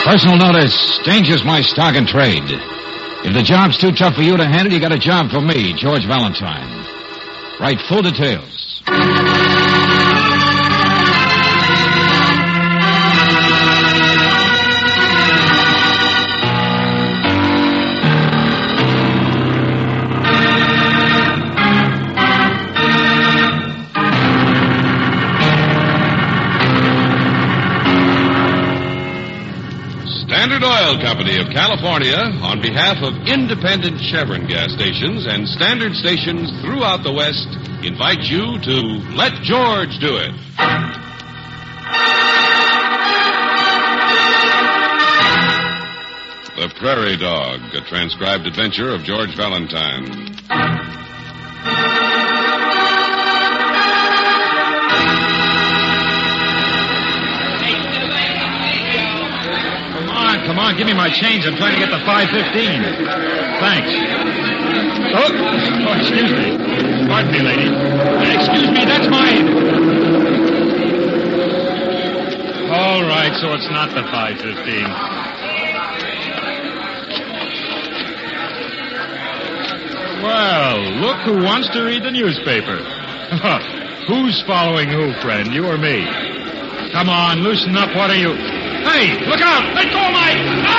Personal notice. Danger's my stock and trade. If the job's too tough for you to handle, you got a job for me, George Valentine. Write full details. Standard Oil Company of California, on behalf of independent Chevron gas stations and Standard stations throughout the West, invite you to Let George Do It. The Prairie Dog, a transcribed adventure of George Valentine. Come on, give me my change. I'm trying to get the 5:15. Thanks. Oh, excuse me. Pardon me, lady. Excuse me, that's mine. All right, so it's not the 5:15. Well, look who wants to read the newspaper. Who's following who, friend, you or me? Come on, loosen up. What are you... Hey, look out! Let go of my...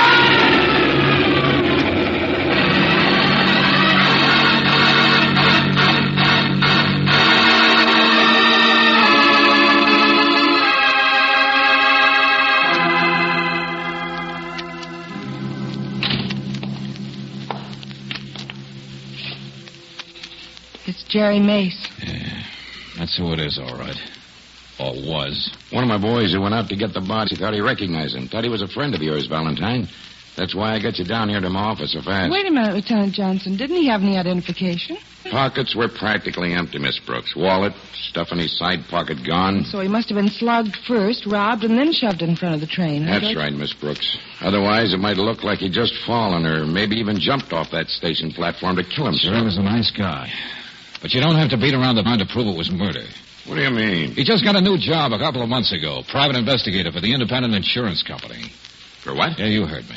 It's Jerry Mace. Yeah, that's who it is, all right. Or was. One of my boys who went out to get the body thought he recognized him. Thought he was a friend of yours, Valentine. That's why I got you down here to my office so fast. Wait a minute, Lieutenant Johnson. Didn't he have any identification? Pockets were practically empty, Miss Brooks. Wallet, stuff in his side pocket gone. So he must have been slugged first, robbed, and then shoved in front of the train. That's right, Miss Brooks. Otherwise, it might look like he'd just fallen or maybe even jumped off that station platform to kill himself. Sure, he was a nice guy. But you don't have to beat around the barn to prove it was murder. What do you mean? He just got a new job a couple of months ago. Private investigator for the Independent Insurance Company. For what? Yeah, you heard me.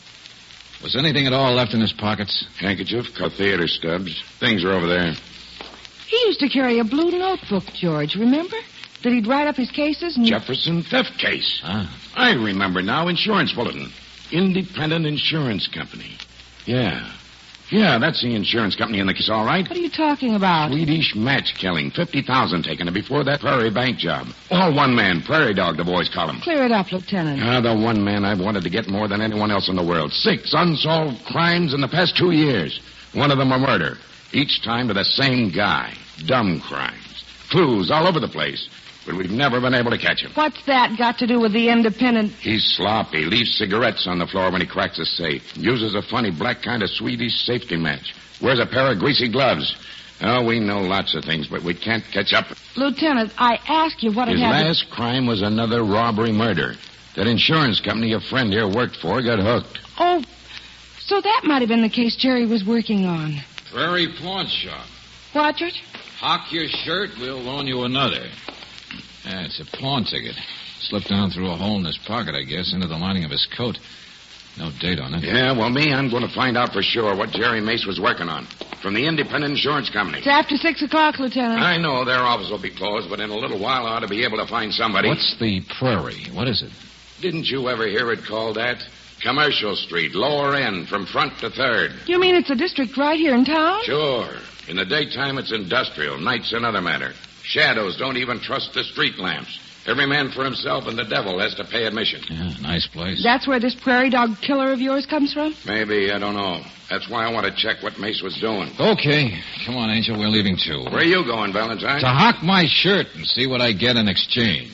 Was anything at all left in his pockets? Handkerchief, cut theater stubs. Things are over there. He used to carry a blue notebook, George, remember? That he'd write up his cases and... Jefferson theft case. Ah. I remember now. Insurance bulletin. Independent Insurance Company. Yeah. Yeah, that's the insurance company in the case, all right. What are you talking about? Swedish match killing. 50,000 taken, and before that, Prairie Bank job. All one man. Prairie Dog, the boys call him. Clear it up, Lieutenant. The one man I've wanted to get more than anyone else in the world. 6 unsolved crimes in the past 2 years. One of them a murder. Each time to the same guy. Dumb crimes. Clues all over the place. But we've never been able to catch him. What's that got to do with the Independent? He's sloppy. Leaves cigarettes on the floor when he cracks a safe. Uses a funny black kind of Swedish safety match. Wears a pair of greasy gloves. Oh, we know lots of things, but we can't catch up. Lieutenant, I asked you what His had last crime was another robbery murder. That insurance company a friend here worked for got hooked. Oh, so that might have been the case Jerry was working on. Prairie Pawn Shop. What, George? Hock your shirt, we'll loan you another. Yeah, it's a pawn ticket. Slipped down through a hole in his pocket, I guess, into the lining of his coat. No date on it. Yeah, well, I'm going to find out for sure what Jerry Mace was working on. From the Independent Insurance Company. It's after 6 o'clock, Lieutenant. I know their office will be closed, but in a little while I ought to be able to find somebody. What's the Prairie? What is it? Didn't you ever hear it called that? Commercial Street, lower end, from front to third. You mean it's a district right here in town? Sure. In the daytime, it's industrial. Night's another matter. Shadows don't even trust the street lamps. Every man for himself, and the devil has to pay admission. Yeah, nice place. That's where this prairie dog killer of yours comes from? Maybe, I don't know. That's why I want to check what Mace was doing. Okay. Come on, Angel, we're leaving too. Where are you going, Valentine? To hock my shirt and see what I get in exchange.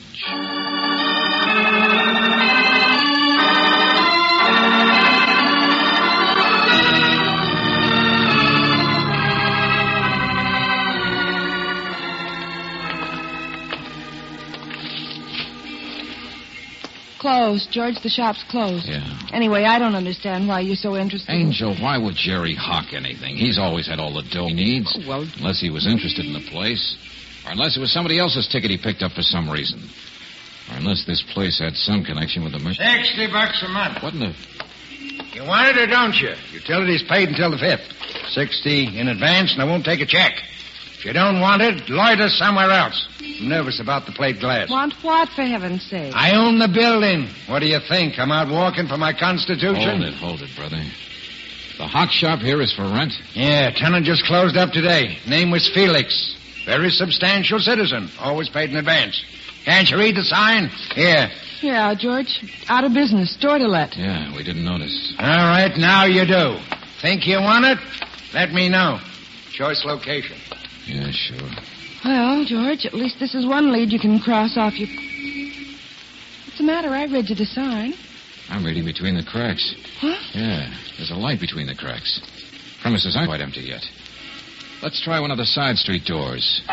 Closed. George, the shop's closed. Yeah. Anyway, I don't understand why you're so interested. Angel, why would Jerry hock anything? He's always had all the dough he needs. Oh, well... Unless he was interested in the place. Or unless it was somebody else's ticket he picked up for some reason. Or unless this place had some connection with the murder. $60 a month. What in the... You want it or don't you? Utilities paid until the 5th. 60 in advance, and I won't take a check. If you don't want it, loiter somewhere else. I'm nervous about the plate glass. Want what, for heaven's sake? I own the building. What do you think? I'm out walking for my constitution? Hold it, brother. The hock shop here is for rent? Yeah, tenant just closed up today. Name was Felix. Very substantial citizen. Always paid in advance. Can't you read the sign? Here. Yeah, George. Out of business. Store to let. Yeah, we didn't notice. All right, now you do. Think you want it? Let me know. Choice location. Yeah, sure. Well, George, at least this is one lead you can cross off your... What's the matter? I read you the sign. I'm reading between the cracks. What? Yeah, there's a light between the cracks. Premises aren't quite empty yet. Let's try one of the side street doors.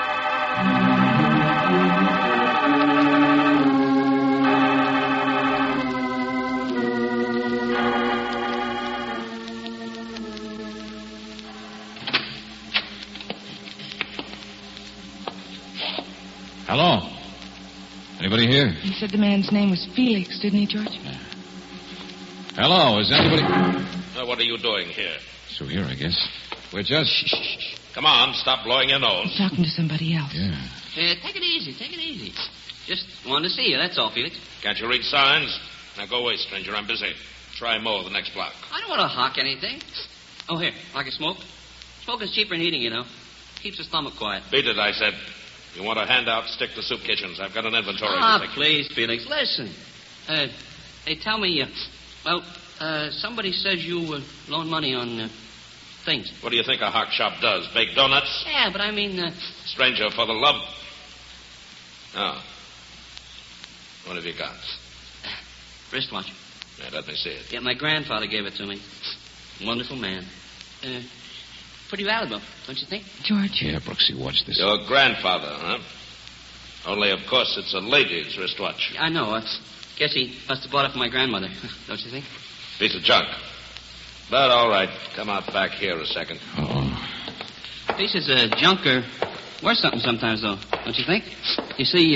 Hello? Anybody here? He said the man's name was Felix, didn't he, George? Yeah. Hello, is anybody... What are you doing here? So here, I guess. We're just... Shh. Come on, stop blowing your nose. He's talking to somebody else. Yeah. Take it easy. Just wanted to see you, that's all, Felix. Can't you read signs? Now go away, stranger. I'm busy. Try more the next block. I don't want to hawk anything. Oh, here, like a smoke? Smoking's cheaper than eating, you know. Keeps the stomach quiet. Beat it, I said. You want a handout, stick to soup kitchens. I've got an inventory. Please, Felix, listen. Hey, tell me, somebody says you loan money on things. What do you think a hock shop does? Bake donuts? Yeah, but I mean... Stranger, for the love... Oh. What have you got? Wristwatch. Yeah, let me see it. Yeah, my grandfather gave it to me. Wonderful man. Pretty valuable, don't you think? George. Yeah, Brooksy, watch this. Your grandfather, huh? Only, of course, it's a lady's wristwatch. I know. Guess he must have bought it for my grandmother, don't you think? Piece of junk. But all right, come out back here a second. Oh. Pieces of junk are worth something sometimes, though, don't you think? You see,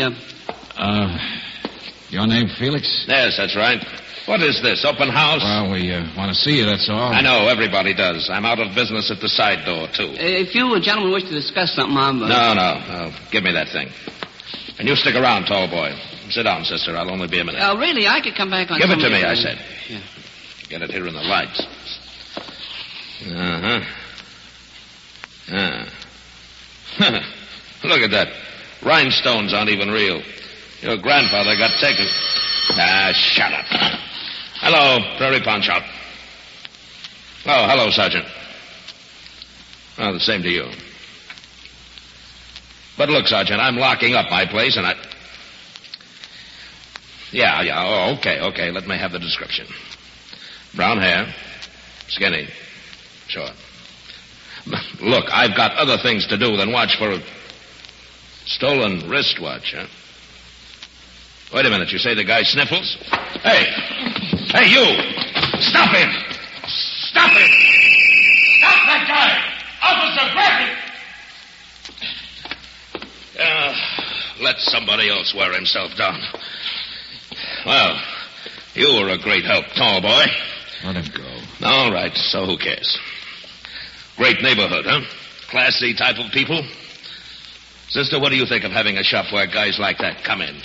your name Felix? Yes, that's right. What is this, open house? Well, we want to see you, that's all. I know, everybody does. I'm out of business at the side door, too. If you gentlemen wish to discuss something, I'm... No. Give me that thing. And you stick around, tall boy. Sit down, sister. I'll only be a minute. Really? I could come back on... Give it to me, I said. Yeah. Get it here in the lights. Look at that. Rhinestones aren't even real. Your grandfather got taken. Shut up. Hello, Prairie Pawn Shop. Oh, hello, Sergeant. Oh, the same to you. But look, Sergeant, I'm locking up my place, and I... Yeah, oh, okay. Let me have the description. Brown hair, skinny, short. Look, I've got other things to do than watch for a stolen wristwatch, huh? Wait a minute, you say the guy sniffles? Hey, you! Stop him! Stop him! Stop that guy! Officer, grab him! Let somebody else wear himself down. Well, you were a great help, tall boy. Let him go. All right, so who cares? Great neighborhood, huh? Classy type of people. Sister, what do you think of having a shop where guys like that come in?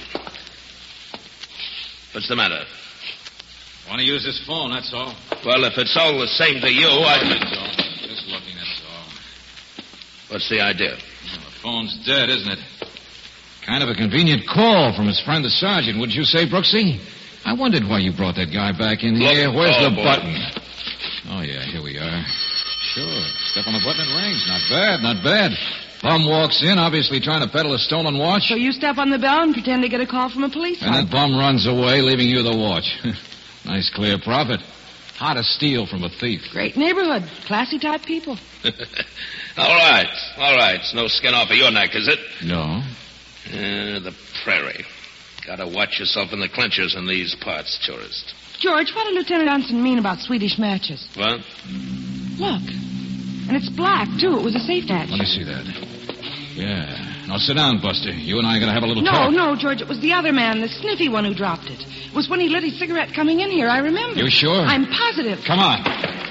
What's the matter? Want to use this phone, that's all. Well, if it's all the same to you, That's all. Just looking, that's all. What's the idea? Well, the phone's dead, isn't it? Kind of a convenient call from his friend the sergeant, wouldn't you say, Brooksy? I wondered why you brought that guy back in here. Look, Where's the boy. button? Oh, yeah, here we are. Sure. Step on the button, it rings. Not bad. Bum walks in, obviously trying to peddle a stolen watch. So you step on the bell and pretend to get a call from a police And that bum runs away, leaving you the watch. Nice clear profit. Hard to steal from a thief. Great neighborhood. Classy type people. All right. It's no skin off of your neck, is it? No. The prairie. Gotta watch yourself in the clinchers in these parts, tourist. George, what did Lieutenant Johnson mean about Swedish matches? What? Look. And it's black, too. It was a safe match. Let me see that. Yeah. Now, sit down, Buster. You and I are going to have a little No, talk. no, George, it was the other man, the sniffy one who dropped it. It was when he lit his cigarette coming in here, I remember. You sure? I'm positive. Come on.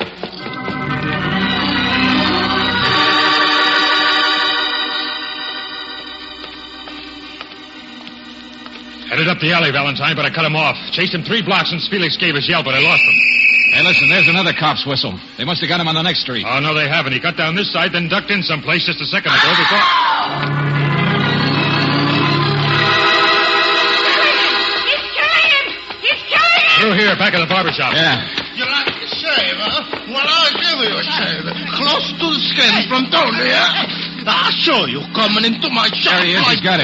Headed up the alley, Valentine, but I cut him off. Chased him 3 blocks since Felix gave his yell, but I lost him. Hey, listen, there's another cop's whistle. They must have got him on the next street. Oh, no, they haven't. He cut down this side, then ducked in someplace just a second ago before... He's killing him! He's killing him! Through here, back of the barber shop. Yeah. You like to shave, huh? Well, I'll give you a shave. Close to the skin from Tony, huh? I'll show you coming into my shop. There he is. He's got it.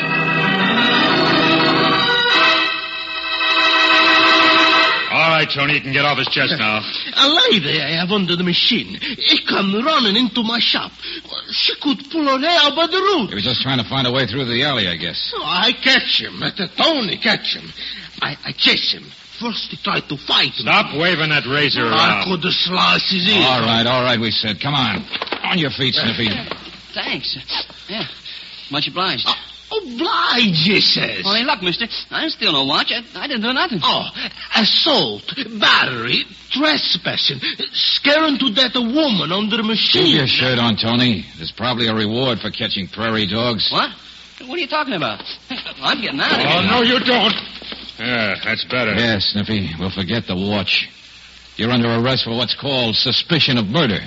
All right, Tony, you can get off his chest now. A lady I have under the machine. He come running into my shop. She could pull her hair by the root. He was just trying to find a way through the alley, I guess. So I catch him. Tony catch him. I chase him. First he tried to fight me. Stop waving that razor I around. could have sliced his ear. All right, we said. Come on. On your feet, Sniffy. Thanks. Yeah. Much obliged. Oblige, he says. Well, hey, look, mister. I didn't steal no watch. I didn't do nothing. Oh, assault, battery, trespassing, scaring to death a woman under a Keep machine. your shirt on, Tony. There's probably a reward for catching prairie dogs. What? What are you talking about? I'm getting out of Oh, here. no, you don't. Yeah, that's better. Yeah, Sniffy. We'll forget the watch. You're under arrest for what's called suspicion of murder.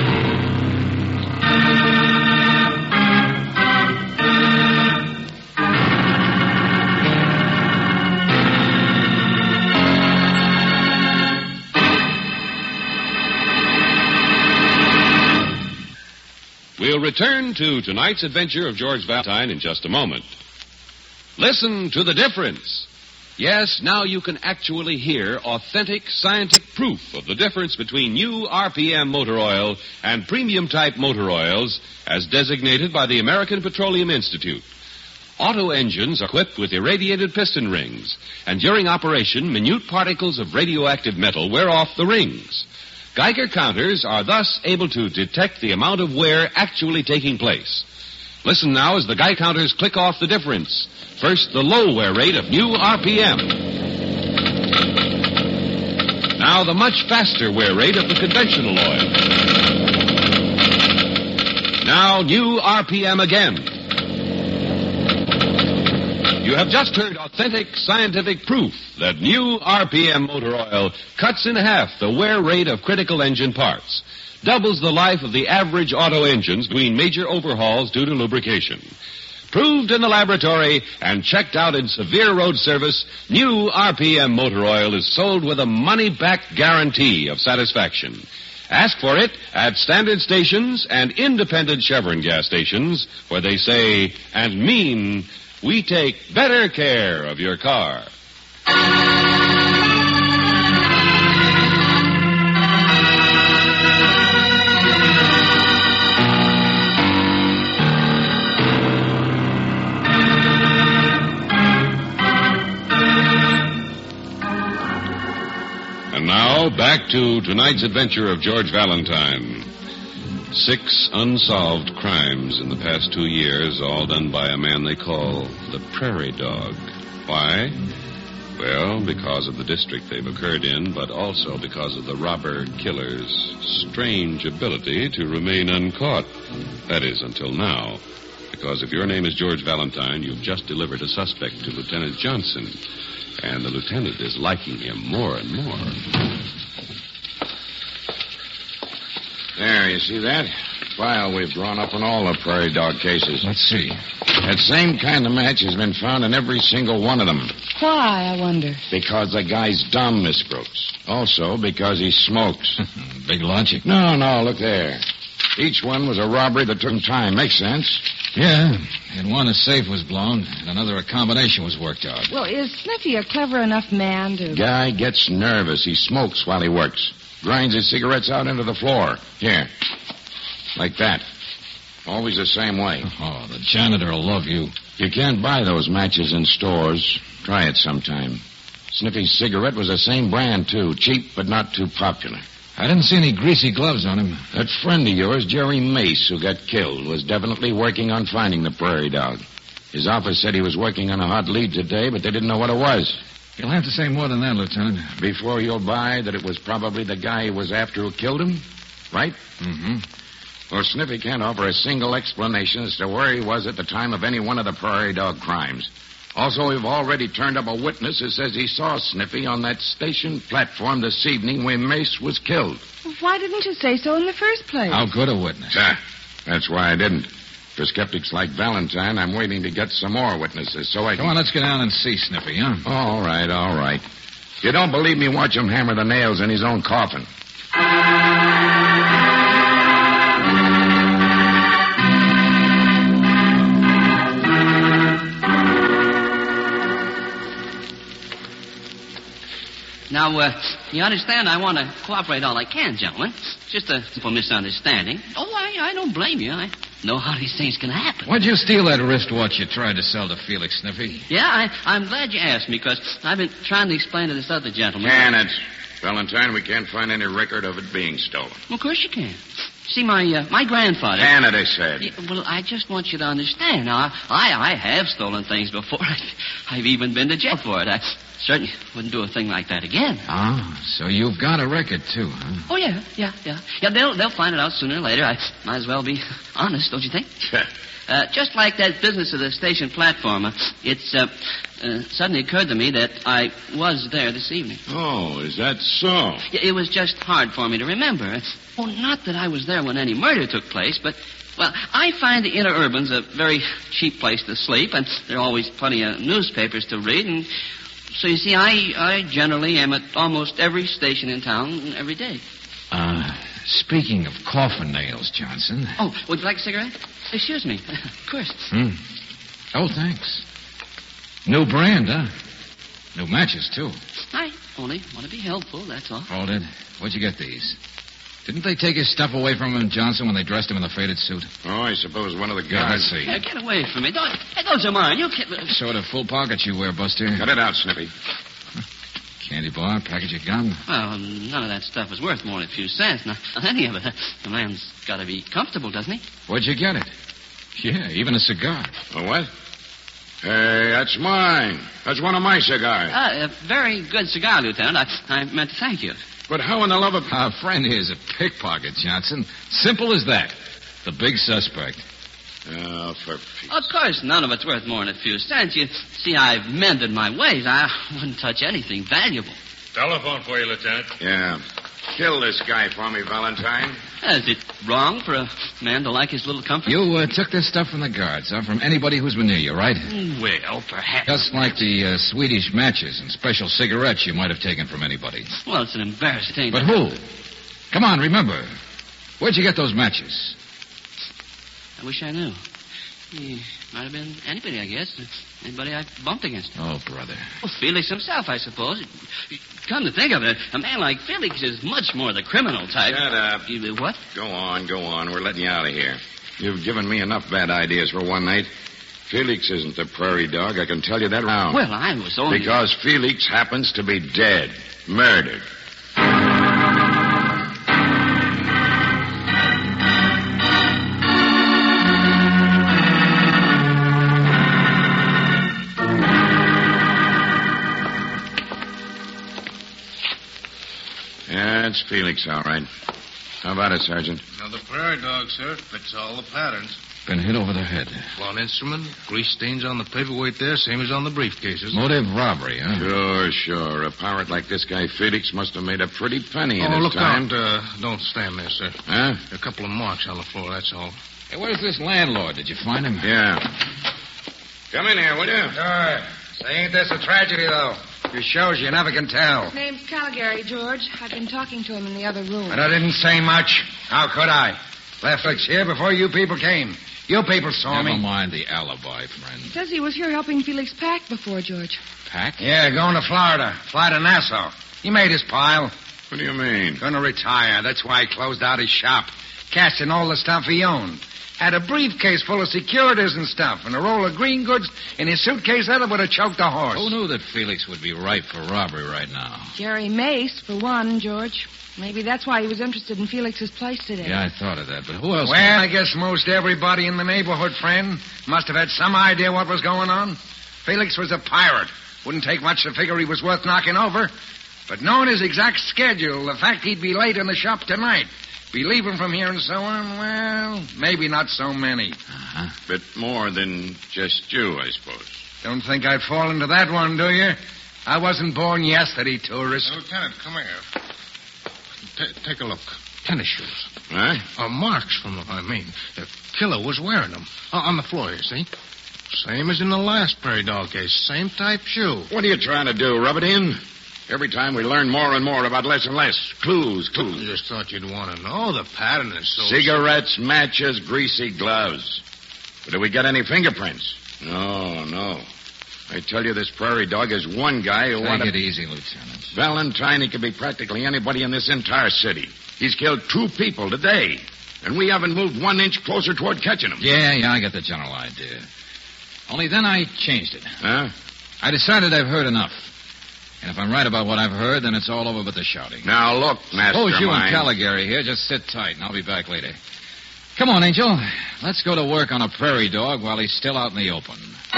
We'll return to tonight's adventure of George Valentine in just a moment. Listen to the difference. Yes, now you can actually hear authentic scientific proof of the difference between new RPM motor oil and premium type motor oils as designated by the American Petroleum Institute. Auto engines are equipped with irradiated piston rings, and during operation, minute particles of radioactive metal wear off the rings. Geiger counters are thus able to detect the amount of wear actually taking place. Listen now as the Geiger counters click off the difference. First, the low wear rate of new RPM. Now, the much faster wear rate of the conventional oil. Now, new RPM again. You have just heard authentic scientific proof that new RPM motor oil cuts in half the wear rate of critical engine parts, doubles the life of the average auto engines between major overhauls due to lubrication. Proved in the laboratory and checked out in severe road service, new RPM motor oil is sold with a money-back guarantee of satisfaction. Ask for it at standard stations and independent Chevron gas stations where they say and mean, we take better care of your car. And now, back to tonight's adventure of George Valentine. 6 unsolved crimes in the past 2 years, all done by a man they call the Prairie Dog. Why? Well, because of the district they've occurred in, but also because of the robber-killer's strange ability to remain uncaught. That is, until now. Because if your name is George Valentine, you've just delivered a suspect to Lieutenant Johnson. And the lieutenant is liking him more and more. There, you see that? File we've drawn up on all the prairie dog cases. Let's see. That same kind of match has been found in every single one of them. Why, I wonder? Because the guy's dumb, Miss Brooks. Also because he smokes. Big logic. No, look there. Each one was a robbery that took time. Makes sense. Yeah. In one, a safe was blown, and another, a combination was worked out. Well, is Sniffy a clever enough man to... Guy gets nervous. He smokes while he works. Grinds his cigarettes out into the floor. Here. Like that. Always the same way. Oh, the janitor will love you. You can't buy those matches in stores. Try it sometime. Sniffy's cigarette was the same brand, too. Cheap, but not too popular. I didn't see any greasy gloves on him. That friend of yours, Jerry Mace, who got killed, was definitely working on finding the prairie dog. His office said he was working on a hot lead today, but they didn't know what it was. You'll have to say more than that, Lieutenant. Before you'll buy that it was probably the guy he was after who killed him, right? Mm-hmm. Well, Sniffy can't offer a single explanation as to where he was at the time of any one of the prairie dog crimes. Also, we've already turned up a witness who says he saw Sniffy on that station platform this evening when Mace was killed. Why didn't you say so in the first place? How good a witness? That's why I didn't. For skeptics like Valentine, I'm waiting to get some more witnesses so I can... Come on, let's go down and see Sniffy, huh? All right. If you don't believe me, watch him hammer the nails in his own coffin. Now, you understand I want to cooperate all I can, gentlemen. Just a simple misunderstanding. Oh, I don't blame you. I know how these things can happen. Why'd you steal that wristwatch you tried to sell to Felix, Sniffy? Yeah, I'm glad you asked me, because I've been trying to explain to this other gentleman. Can it? Valentine, we can't find any record of it being stolen. Well, of course you can. See, my grandfather... Can it, I said. Yeah, well, I just want you to understand. Now, I have stolen things before. I've even been to jail for it. I certainly wouldn't do a thing like that again. Ah, so you've got a record, too, huh? Oh, yeah. Yeah, they'll find it out sooner or later. I might as well be honest, don't you think? Just like that business of the station platform, it's suddenly occurred to me that I was there this evening. Oh, is that so? It was just hard for me to remember. Oh, not that I was there when any murder took place, but... Well, I find the inner urban's a very cheap place to sleep, and there are always plenty of newspapers to read, and... So, you see, I generally am at almost every station in town every day. Speaking of coffin nails, Johnson... Oh, would you like a cigarette? Excuse me. Of course. Oh, thanks. New brand, huh? New matches, too. I only want to be helpful, that's all. Hold it. Where'd you get these? Didn't they take his stuff away from him, Johnson, when they dressed him in the faded suit? Oh, I suppose one of the Yeah, guys... let's see. Get away from me. Don't you mind. You can't... Sort of full pockets you wear, Buster. Cut it out, Snippy. Candy bar, package of gum. Well, none of that stuff is worth more than a few cents. Not any of it. The man's got to be comfortable, doesn't he? Where'd you get it? Yeah, even a cigar. A what? Hey, that's mine. That's one of my cigars. A very good cigar, Lieutenant. I meant to thank you. But how in the love of... Our friend here's a pickpocket, Johnson. Simple as that. The big suspect. Oh, for Pete's... Of course, none of it's worth more than a few cents. You see, I've mended my ways. I wouldn't touch anything valuable. Telephone for you, Lieutenant. Yeah. Kill this guy for me, Valentine. Is it wrong for a man to like his little comfort? You took this stuff from the guards, huh? From anybody who's been near you, right? Well, perhaps. Just like the Swedish matches and special cigarettes you might have taken from anybody. Well, it's an embarrassing thing. But who? Come on, remember. Where'd you get those matches? I wish I knew. He might have been anybody, I guess. Anybody I bumped against. Oh, brother. Well, Felix himself, I suppose. Come to think of it, a man like Felix is much more the criminal type. Shut up. What? Go on. We're letting you out of here. You've given me enough bad ideas for one night. Felix isn't the prairie dog, I can tell you that now. Well, I was only... Because Felix happens to be dead. Murdered. Yeah, it's Felix, all right. How about it, Sergeant? Another prairie dog, sir. Fits all the patterns. Been hit over the head. One instrument, grease stains on the paperweight there, same as on the briefcases. Motive robbery, huh? Sure. A pirate like this guy Felix must have made a pretty penny in his look time. out. Don't stand there, sir. Huh? A couple of marks on the floor, that's all. Hey, where's this landlord? Did you find him? Yeah. Come in here, will you? Sure. Say, ain't this a tragedy, though? It shows you never can tell. His name's Caligari, George. I've been talking to him in the other room. But I didn't say much. How could I? Left Felix here before you people came. You people saw me. Never mind the alibi, friend. Says he was here helping Felix pack before, George. Pack? Yeah, going to Florida. Fly to Nassau. He made his pile. What do you mean? Gonna retire. That's why he closed out his shop. Cashed in all the stuff he owned. Had a briefcase full of securities and stuff, and a roll of green goods in his suitcase that would have choked a horse. Who knew that Felix would be ripe for robbery right now? Jerry Mace, for one, George. Maybe that's why he was interested in Felix's place today. Yeah, I thought of that, but who else? Well, I guess most everybody in the neighborhood, friend, must have had some idea what was going on. Felix was a pirate. Wouldn't take much to figure he was worth knocking over. But knowing his exact schedule, the fact he'd be late in the shop tonight, be leaving from here and so on, well, maybe not so many. Uh-huh. Bit more than just you, I suppose. Don't think I'd fall into that one, do you? I wasn't born yesterday, tourist. Lieutenant, come here. Take a look. Tennis shoes. Huh? Marks from them, I mean. The killer was wearing them. On the floor, you see? Same as in the last prairie dog case. Same type shoe. What are you trying to do, rub it in? Every time we learn more and more about less and less. Clues. I just thought you'd want to know. The pattern is so... Cigarettes, matches, greasy gloves. But did we get any fingerprints? No. I tell you, this prairie dog is one guy who wanted... Take it easy, Lieutenant. Valentine, he could be practically anybody in this entire city. He's killed 2 people today. And we haven't moved 1 inch closer toward catching him. Yeah, I get the general idea. Only then I changed it. Huh? I decided I've heard enough. And if I'm right about what I've heard, then it's all over but the shouting. Now, look, Mastermind. Suppose you and Caligari here just sit tight, and I'll be back later. Come on, Angel. Let's go to work on a prairie dog while he's still out in the open.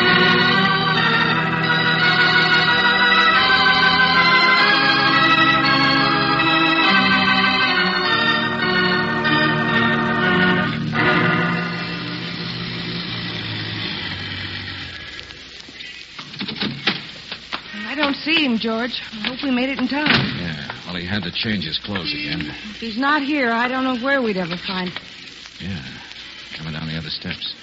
I don't see him, George. I hope we made it in time. Yeah, well, he had to change his clothes again. If he's not here, I don't know where we'd ever find him. Yeah, coming down the other steps.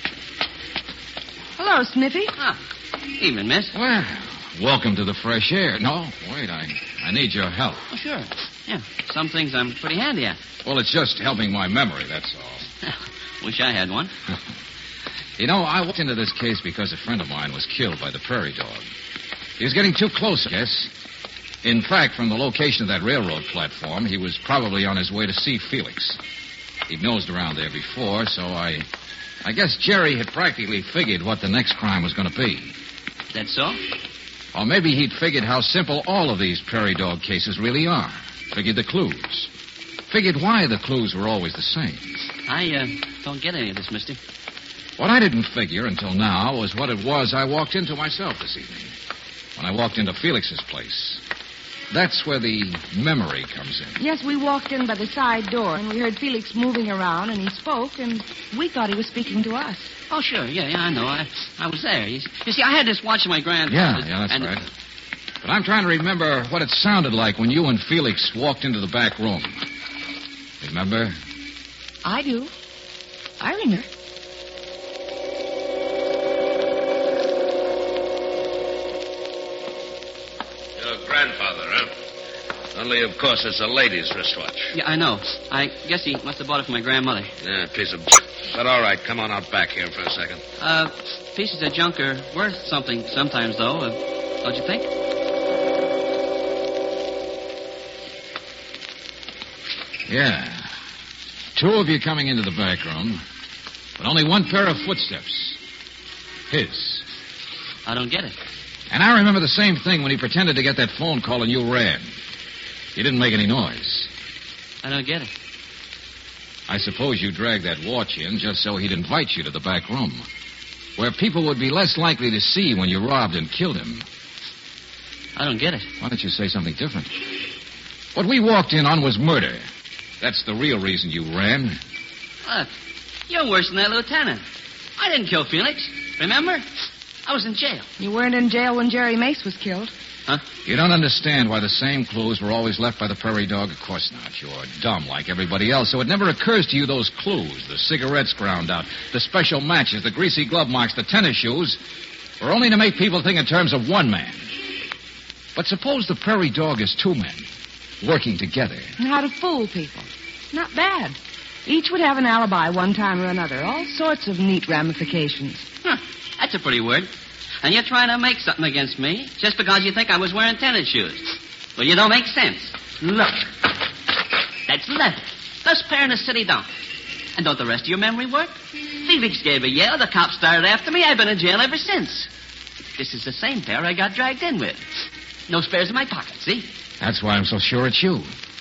Hello, Sniffy. Evening, miss. Well, welcome to the fresh air. No, wait, I need your help. Oh, sure. Yeah, some things I'm pretty handy at. Well, it's just helping my memory, that's all. Wish I had one. You know, I walked into this case because a friend of mine was killed by the prairie dog. He was getting too close, I guess. In fact, from the location of that railroad platform, he was probably on his way to see Felix. He'd nosed around there before, so I guess Jerry had practically figured what the next crime was going to be. That so? Or maybe he'd figured how simple all of these prairie dog cases really are. Figured the clues. Figured why the clues were always the same. I don't get any of this, mister. What I didn't figure until now was what it was I walked into myself this evening. When I walked into Felix's place. That's where the memory comes in. Yes, we walked in by the side door, and we heard Felix moving around, and he spoke, and we thought he was speaking to us. Oh, sure. Yeah, I know. I was there. You see, I had this watch of my grandfather's. Yeah, that's right. But I'm trying to remember what it sounded like when you and Felix walked into the back room. Remember? I do. I remember. Grandfather, huh? Only, of course, it's a lady's wristwatch. Yeah, I know. I guess he must have bought it for my grandmother. Yeah, piece of... But all right, come on out back here for a second. Pieces of junk are worth something sometimes, though. Don't you think? Yeah. 2 of you coming into the back room, but only 1 pair of footsteps. His. I don't get it. And I remember the same thing when he pretended to get that phone call and you ran. You didn't make any noise. I don't get it. I suppose you dragged that watch in just so he'd invite you to the back room, where people would be less likely to see when you robbed and killed him. I don't get it. Why don't you say something different? What we walked in on was murder. That's the real reason you ran. Look, you're worse than that lieutenant. I didn't kill Felix. Remember? I was in jail. You weren't in jail when Jerry Mace was killed. Huh? You don't understand why the same clues were always left by the prairie dog? Of course not. You're dumb like everybody else, so it never occurs to you those clues, the cigarettes ground out, the special matches, the greasy glove marks, the tennis shoes, were only to make people think in terms of one man. But suppose the prairie dog is 2 men working together. And how to fool people. Not bad. Each would have an alibi one time or another. All sorts of neat ramifications. Huh. That's a pretty word. And you're trying to make something against me just because you think I was wearing tennis shoes. Well, you don't make sense. Look. That's leather. Best pair in the city don't. And don't the rest of your memory work? Felix gave a yell. The cops started after me. I've been in jail ever since. This is the same pair I got dragged in with. No spares in my pocket, see? That's why I'm so sure it's you.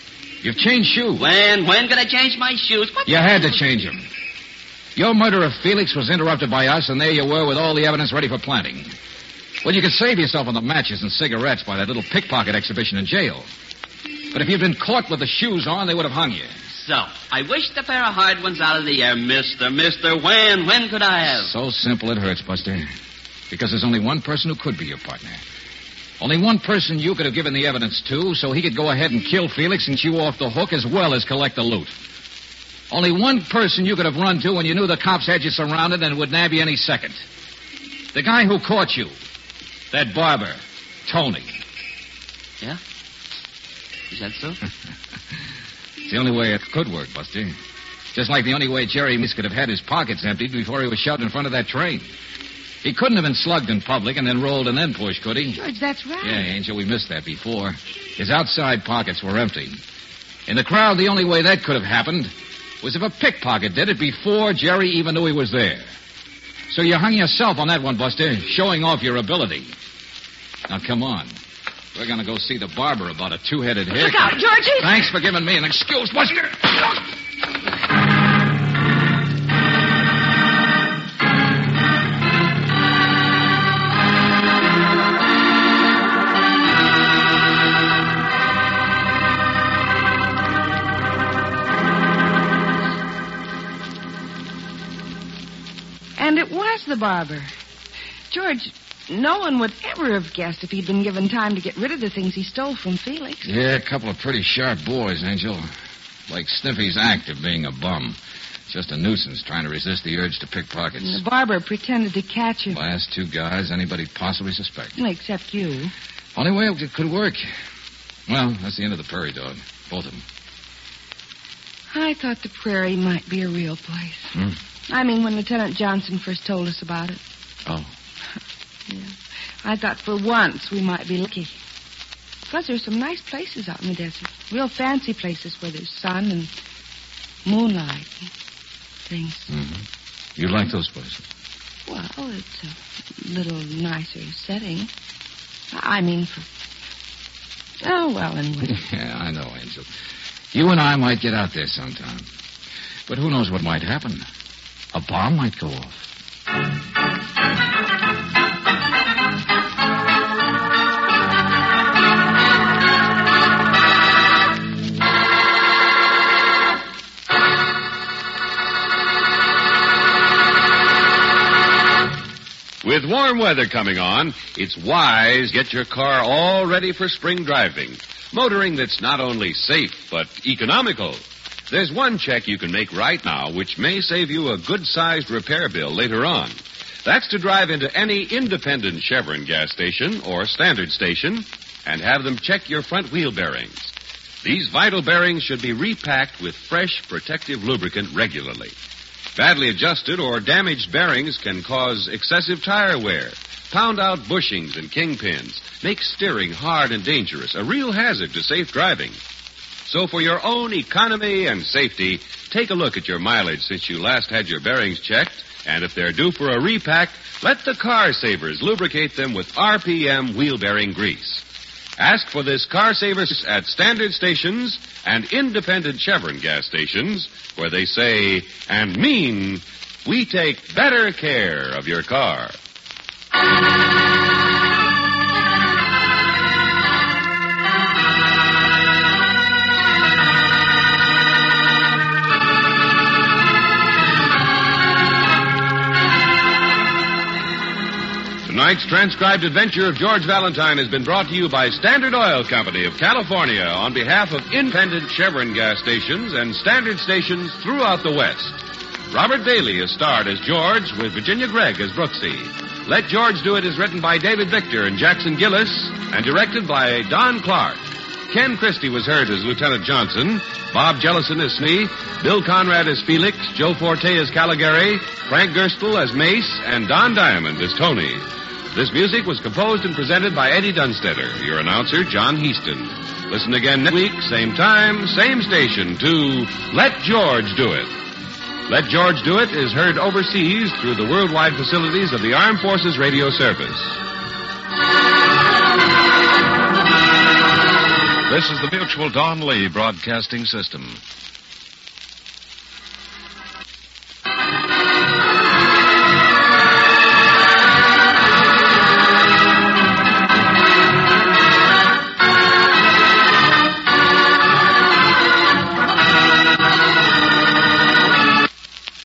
You've changed shoes. When could I change my shoes? What? You had to change them. Your murder of Felix was interrupted by us, and there you were with all the evidence ready for planting. Well, you could save yourself on the matches and cigarettes by that little pickpocket exhibition in jail. But if you'd been caught with the shoes on, they would have hung you. So, I wished a pair of hard ones out of the air, mister. When could I have? So simple it hurts, Buster. Because there's only one person who could be your partner. Only one person you could have given the evidence to, so he could go ahead and kill Felix and you off the hook as well as collect the loot. Only one person you could have run to when you knew the cops had you surrounded and would nab you any second. The guy who caught you. That barber, Tony. Yeah? Is that so? It's the only way it could work, Buster. Just like the only way Jerry Meese could have had his pockets emptied before he was shoved in front of that train. He couldn't have been slugged in public and then rolled and then pushed, could he? George, that's right. Yeah, Angel, we missed that before. His outside pockets were empty. In the crowd, the only way that could have happened was if a pickpocket did it before Jerry even knew he was there. So you hung yourself on that one, Buster, showing off your ability. Now, come on. We're going to go see the barber about a two-headed haircut. Look out, Georgie! Thanks for giving me an excuse, Buster. And it was the barber. George, no one would ever have guessed if he'd been given time to get rid of the things he stole from Felix. Yeah, a couple of pretty sharp boys, Angel. Like Sniffy's act of being a bum. Just a nuisance trying to resist the urge to pick pockets. And the barber pretended to catch him. Last two guys anybody possibly suspect. Except you. Only way it could work. Well, that's the end of the prairie dog. Both of them. I thought the prairie might be a real place. I mean, when Lieutenant Johnson first told us about it. Oh. Yeah. I thought for once we might be lucky. Because there's some nice places out in the desert. Real fancy places where there's sun and moonlight and things. Mm-hmm. You like those places? Well, it's a little nicer setting. I mean, oh, well, anyway. Yeah, I know, Angel. You and I might get out there sometime. But who knows what might happen? A bomb might go off. With warm weather coming on, it's wise to get your car all ready for spring driving. Motoring that's not only safe, but economical. There's one check you can make right now which may save you a good-sized repair bill later on. That's to drive into any independent Chevron gas station or standard station and have them check your front wheel bearings. These vital bearings should be repacked with fresh protective lubricant regularly. Badly adjusted or damaged bearings can cause excessive tire wear, pound out bushings and kingpins, make steering hard and dangerous, a real hazard to safe driving. So for your own economy and safety, take a look at your mileage since you last had your bearings checked, and if they're due for a repack, let the Car Savers lubricate them with RPM wheel bearing grease. Ask for this Car Savers at standard stations and independent Chevron gas stations, where they say and mean, we take better care of your car. Tonight's transcribed adventure of George Valentine has been brought to you by Standard Oil Company of California on behalf of independent Chevron gas stations and standard stations throughout the West. Robert Bailey is starred as George with Virginia Gregg as Brooksy. Let George Do It is written by David Victor and Jackson Gillis and directed by Don Clark. Ken Christie was heard as Lieutenant Johnson, Bob Jellison as Smee, Bill Conrad as Felix, Joe Forte as Caligari, Frank Gerstle as Mace, and Don Diamond as Tony. This music was composed and presented by Eddie Dunstetter, your announcer, John Heaston. Listen again next week, same time, same station, to Let George Do It. Let George Do It is heard overseas through the worldwide facilities of the Armed Forces Radio Service. This is the Mutual Don Lee Broadcasting System.